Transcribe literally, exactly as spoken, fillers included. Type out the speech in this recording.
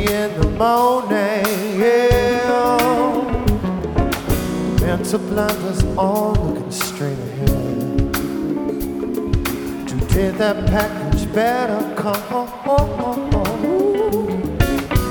in the morning, yeah. Mental blinders on, looking straight ahead. Today that package better come.